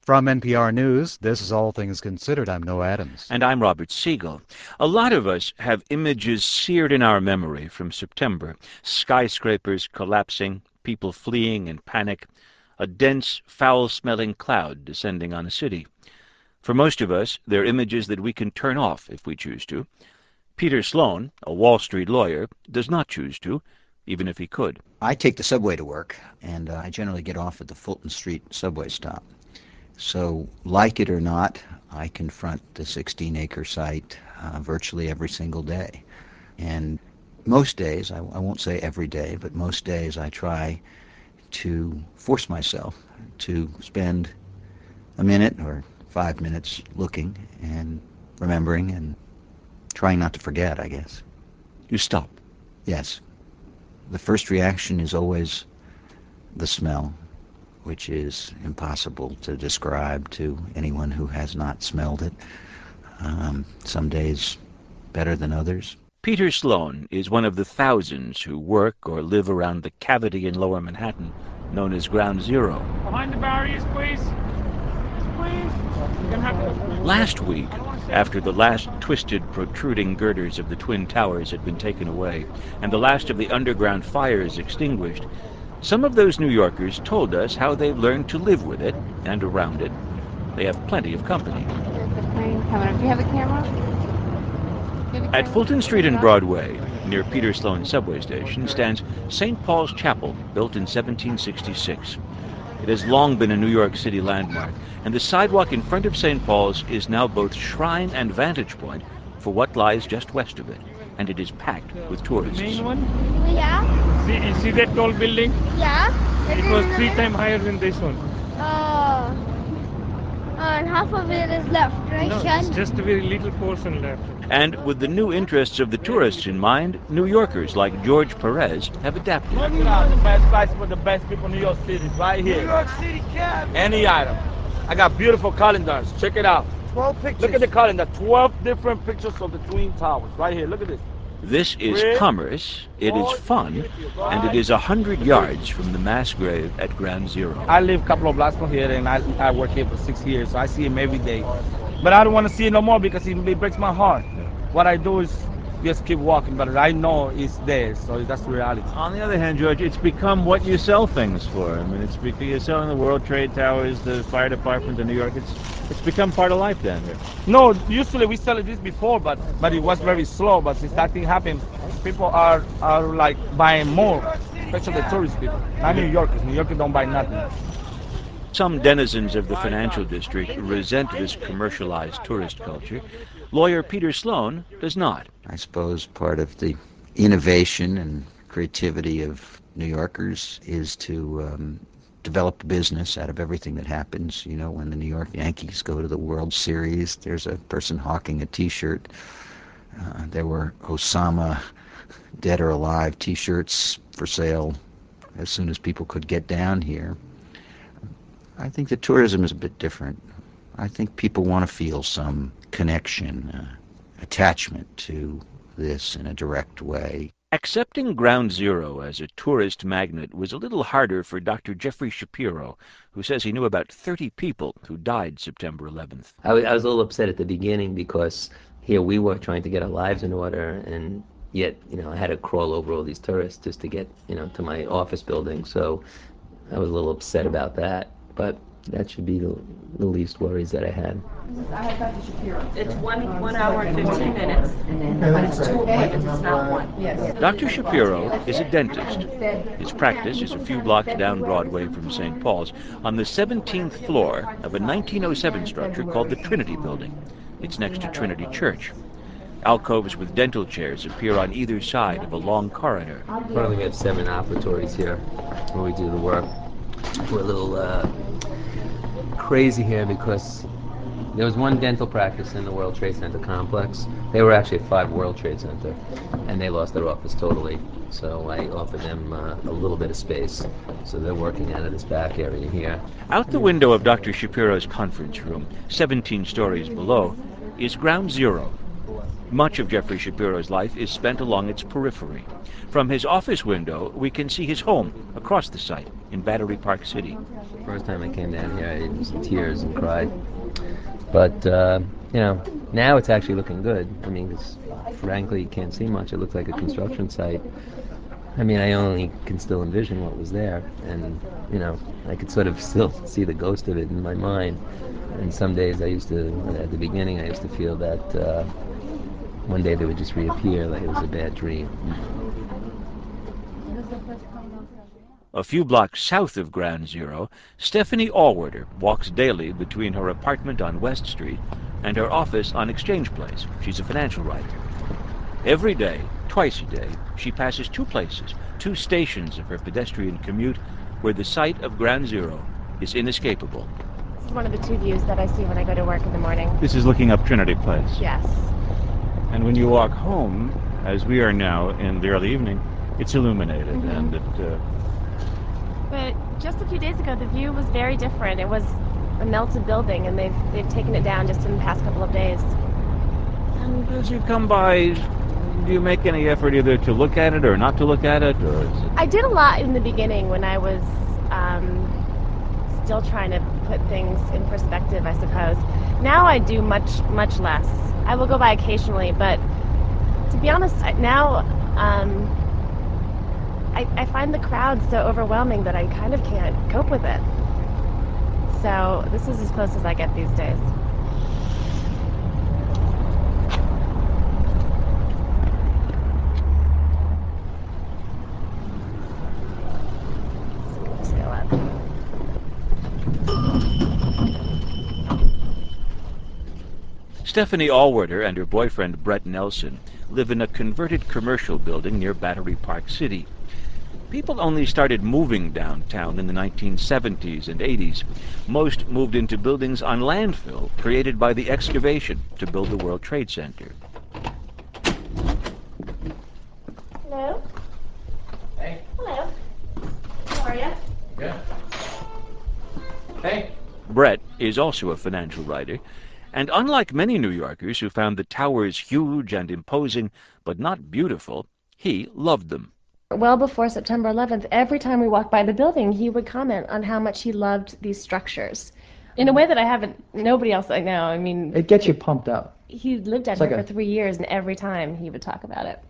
From NPR News, this is All Things Considered. I'm Noah Adams. And I'm Robert Siegel. A lot of us have images seared in our memory from September. Skyscrapers collapsing, people fleeing in panic, a dense, foul-smelling cloud descending on a city. For most of us, they're images that we can turn off if we choose to. Peter Sloan, a Wall Street lawyer, does not choose to, even if he could. I take the subway to work, and I generally get off at the Fulton Street subway stop. So, like it or not, I confront the 16-acre site virtually every single day. And most days, I won't say every day, but most days I try to force myself to spend a minute or 5 minutes looking and remembering and trying not to forget, I guess. You stop. Yes. The first reaction is always the smell, which is impossible to describe to anyone who has not smelled it. Some days better than others. Peter Sloan is one of the thousands who work or live around the cavity in Lower Manhattan known as Ground Zero. Behind the barriers, please. Please. Last week, after the last twisted, protruding girders of the Twin Towers had been taken away and the last of the underground fires extinguished, some of those New Yorkers told us how they've learned to live with it and around it. They have plenty of company. There's the plane coming up. Do you have a camera? At Fulton Street and Broadway, near Peter Sloan subway station, stands St. Paul's Chapel, built in 1766. It has long been a New York City landmark, and the sidewalk in front of St. Paul's is now both shrine and vantage point for what lies just west of it, and it is packed with tourists. The main one? Yeah. See that tall building? Yeah. It was 3 times higher than this one. And half of it is left, right, No, Sean? it's just a very little portion left. And with the new interests of the tourists in mind, New Yorkers like George Perez have adapted. The best place for the best people in New York City is right here. New York City cab. Any item. I got beautiful calendars. Check it out. 12 pictures. Look at the calendar. 12 different pictures of the Twin Towers. Right here. Look at this. This is commerce, it is fun, and it is 100 yards from the mass grave at Ground Zero. I live a couple of blocks from here, and I work here for 6 years, so I see him every day. But I don't want to see it no more because it breaks my heart. What I do is just keep walking, but I know it's there, so that's the reality. On the other hand, George, it's become what you sell things for. I mean, you're selling the World Trade Towers, the fire department in New York. It's become part of life down here. No, usually we sell this before, but it was very slow. But since that thing happened, people are like buying more, especially the tourist people, not New Yorkers. New Yorkers don't buy nothing. Some denizens of the financial district resent this commercialized tourist culture. Lawyer Peter Sloan does not. I suppose part of the innovation and creativity of New Yorkers is to develop a business out of everything that happens. You know, when the New York Yankees go to the World Series, there's a person hawking a T-shirt. There were Osama dead or alive T-shirts for sale as soon as people could get down here. I think that tourism is a bit different. I think people want to feel some connection, attachment to this in a direct way. Accepting Ground Zero as a tourist magnet was a little harder for Dr. Jeffrey Shapiro, who says he knew about 30 people who died September 11th. I was a little upset at the beginning because here we were trying to get our lives in order, and yet, I had to crawl over all these tourists just to get, to my office building. So I was a little upset about that. But that should be the least worries that I had. I have Dr. Shapiro. It's 1 hour and 15 minutes, but it's 2 appointments, it's not one. Yes. Dr. Shapiro is a dentist. His practice is a few blocks down Broadway from St. Paul's on the 17th floor of a 1907 structure called the Trinity Building. It's next to Trinity Church. Alcoves with dental chairs appear on either side of a long corridor. Currently we have 7 operatories here where we do the work. We're a little crazy here because there was one dental practice in the World Trade Center complex. They were actually at 5 World Trade Center, and they lost their office totally. So I offered them a little bit of space. So they're working out of this back area here. Out the window of Dr. Shapiro's conference room, 17 stories below, is Ground Zero. Much of Jeffrey Shapiro's life is spent along its periphery. From his office window, we can see his home across the site in Battery Park City. First time I came down here, I was in tears and cried. But, you know, now it's actually looking good. I mean, 'cause frankly, you can't see much. It looks like a construction site. I mean, I only can still envision what was there. And, you know, I could sort of still see the ghost of it in my mind. And some days I used to, at the beginning, I used to feel that one day they would just reappear like it was a bad dream. A few blocks south of Ground Zero, Stephanie Allworder walks daily between her apartment on West Street and her office on Exchange Place. She's a financial writer. Every day, twice a day, she passes two places, two stations of her pedestrian commute where the sight of Ground Zero is inescapable. This is one of the two views that I see when I go to work in the morning. This is looking up Trinity Place. Yes. And when you walk home, as we are now in the early evening, it's illuminated, and it... But just a few days ago, the view was very different. It was a melted building, and they've taken it down just in the past couple of days. And as you come by, do you make any effort either to look at it or not to look at it, or is it... I did a lot in the beginning when I was still trying to put things in perspective, I suppose. Now I do much less. I will go by occasionally, but to be honest, now I find the crowd so overwhelming that I kind of can't cope with it. So this is as close as I get these days. Stephanie Allworder and her boyfriend Brett Nelson live in a converted commercial building near Battery Park City. People only started moving downtown in the 1970s and 80s. Most moved into buildings on landfill created by the excavation to build the World Trade Center. Hello? Hey. Hello. How are you? Good. Hey. Brett is also a financial writer, and unlike many New Yorkers who found the towers huge and imposing but not beautiful, he loved them. Well before September 11th, every time we walked by the building, he would comment on how much he loved these structures. In a way that nobody else I know. I mean... It gets you pumped up. He lived out here for 3 years, and every time he would talk about it.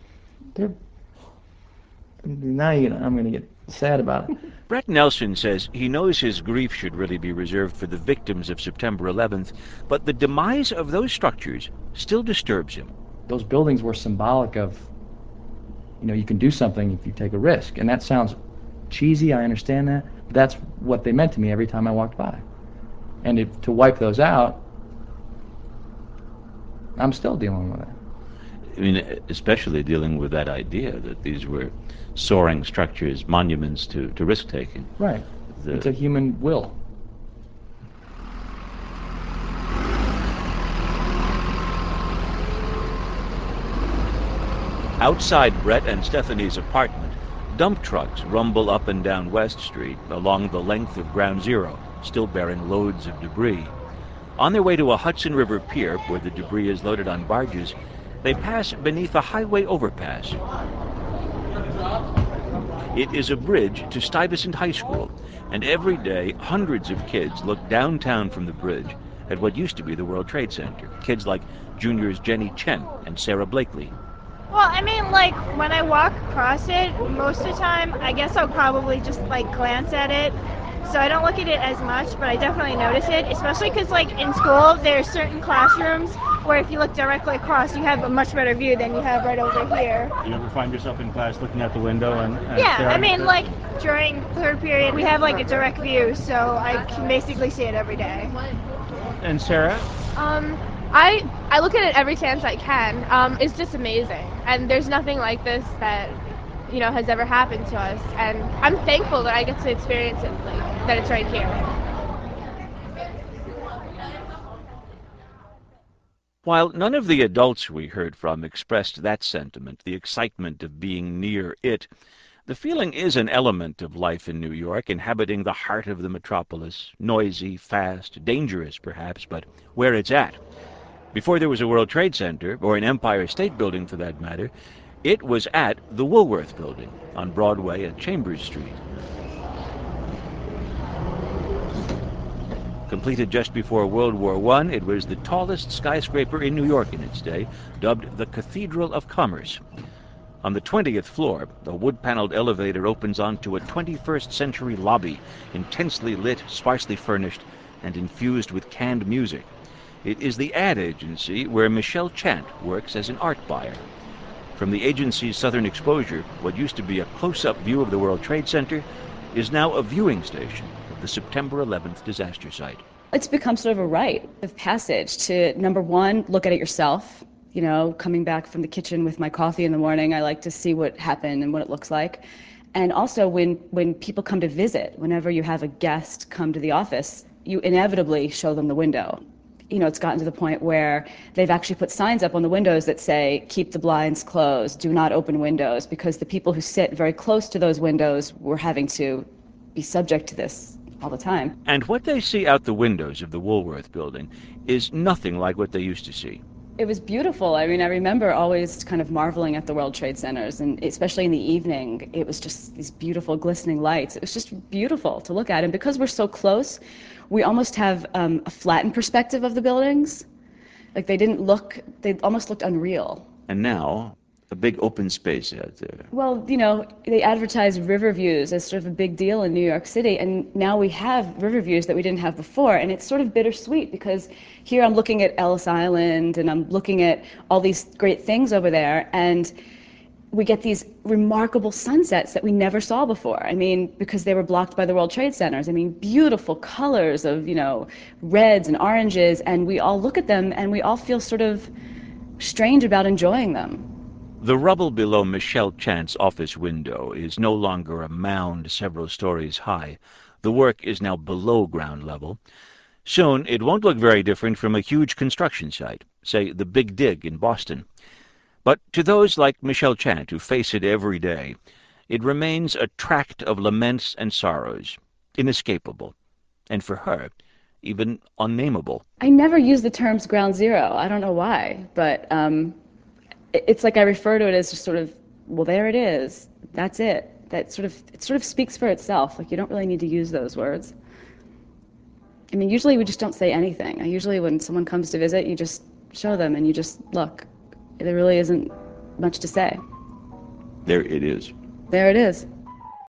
Now I'm going to get sad about it. Brett Nelson says he knows his grief should really be reserved for the victims of September 11th, but the demise of those structures still disturbs him. Those buildings were symbolic of, you know, you can do something if you take a risk. And that sounds cheesy, I understand that. But that's what they meant to me every time I walked by. And to wipe those out, I'm still dealing with it. I mean, especially dealing with that idea that these were soaring structures, monuments to risk-taking. Right. It's a human will. Outside Brett and Stephanie's apartment, dump trucks rumble up and down West Street along the length of Ground Zero, still bearing loads of debris. On their way to a Hudson River pier, where the debris is loaded on barges, they pass beneath a highway overpass. It is a bridge to Stuyvesant High School, and every day hundreds of kids look downtown from the bridge at what used to be the World Trade Center. Kids like juniors Jenny Chen and Sarah Blakely. Well, I mean, like, when I walk across it, most of the time, I guess I'll probably just, like, glance at it. So I don't look at it as much, but I definitely notice it, especially because, like, in school, there are certain classrooms where if you look directly across, you have a much better view than you have right over here. You ever find yourself in class looking out the window and yeah, I mean, like, during third period, we have, like, a direct view, so I can basically see it every day. And Sarah? I look at it every chance I can. It's just amazing, and there's nothing like this that, you know, has ever happened to us, and I'm thankful that I get to experience it, like, that it's right here. While none of the adults we heard from expressed that sentiment, the excitement of being near it, the feeling is an element of life in New York, inhabiting the heart of the metropolis, noisy, fast, dangerous perhaps, but where it's at. Before there was a World Trade Center, or an Empire State Building for that matter, it was at the Woolworth Building on Broadway at Chambers Street. Completed just before World War I, it was the tallest skyscraper in New York in its day, dubbed the Cathedral of Commerce. On the 20th floor, the wood-paneled elevator opens onto a 21st century lobby, intensely lit, sparsely furnished, and infused with canned music. It is the ad agency where Michelle Chant works as an art buyer. From the agency's southern exposure, what used to be a close-up view of the World Trade Center is now a viewing station of the September 11th disaster site. It's become sort of a rite of passage to, number one, look at it yourself. You know, coming back from the kitchen with my coffee in the morning, I like to see what happened and what it looks like. And also when people come to visit, whenever you have a guest come to the office, you inevitably show them the window. You know, it's gotten to the point where they've actually put signs up on the windows that say, keep the blinds closed, do not open windows, because the people who sit very close to those windows were having to be subject to this all the time. And what they see out the windows of the Woolworth Building is nothing like what they used to see. It was beautiful. I mean, I remember always kind of marveling at the World Trade Centers, and especially in the evening, it was just these beautiful glistening lights. It was just beautiful to look at. And because we're so close, we almost have a flattened perspective of the buildings. Like they almost looked unreal. And now, a big open space out there. Well, you know, they advertise river views as sort of a big deal in New York City, and now we have river views that we didn't have before, and it's sort of bittersweet because here I'm looking at Ellis Island and I'm looking at all these great things over there, and we get these remarkable sunsets that we never saw before. I mean, because they were blocked by the World Trade Centers. I mean, beautiful colors of, you know, reds and oranges, and we all look at them and we all feel sort of strange about enjoying them. The rubble below Michelle Chant's office window is no longer a mound several stories high. The work is now below ground level. Soon, it won't look very different from a huge construction site, say the Big Dig in Boston. But to those like Michelle Chant who face it every day, it remains a tract of laments and sorrows, inescapable, and for her, even unnameable. I never use the terms ground zero. I don't know why, but it's like I refer to it as just sort of, well, there it is. That's it. It sort of speaks for itself. Like, you don't really need to use those words. I mean, usually we just don't say anything. Usually when someone comes to visit, you just show them and you just look. There really isn't much to say. There it is. There it is.